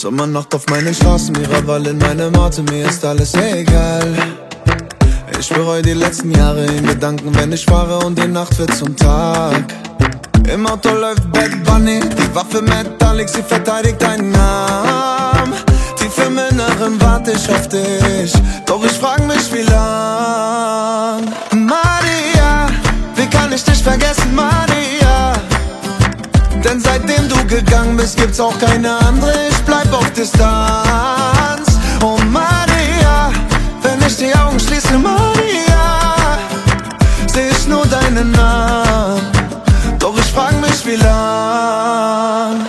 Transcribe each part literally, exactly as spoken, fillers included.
Sommernacht auf meinen Straßen, Miraval in meinem Atem, mir ist alles egal. Ich bereue die letzten Jahre in Gedanken, wenn ich fahre und die Nacht wird zum Tag. Im Auto läuft Bad Bunny, die Waffe Metallic, sie verteidigt deinen Namen. Tief im Inneren warte ich auf dich, doch ich frag mich wie lang. Maria, wie kann ich dich vergessen, Maria? Denn seitdem du gegangen bist, gibt's auch keine andere, ich bleib auf Distanz. Oh Maria, wenn ich die Augen schließe, Maria, seh ich nur deinen Namen, doch ich frag mich wie lang.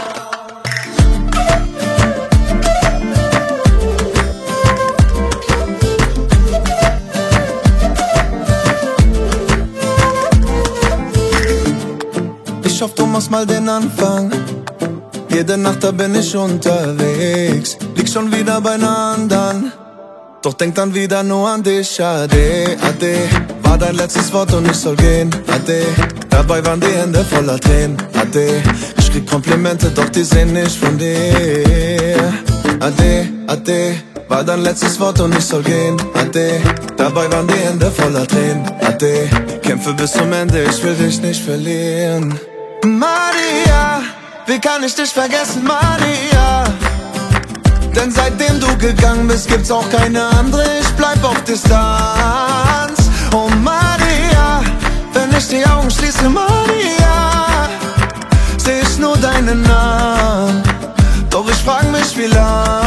Ich hoffe, du machst mal den Anfang. Jede Nacht, da bin ich unterwegs. Lieg schon wieder bei einer anderen, doch denk dann wieder nur an dich. Ade, ade, war dein letztes Wort und ich soll gehen. Ade, dabei waren die Hände voller Tränen. Ade, ich krieg Komplimente, doch die sind nicht von dir. Ade, ade, war dein letztes Wort und ich soll gehen. Ade, dabei waren die Hände voller Tränen. Ade, kämpfe bis zum Ende, ich will dich nicht verlieren. Maria, wie kann ich dich vergessen, Maria? Denn seitdem du gegangen bist, gibt's auch keine andere, ich bleib auf Distanz. Oh Maria, wenn ich die Augen schließe, Maria, seh ich nur deinen Namen, doch ich frag mich wie lang.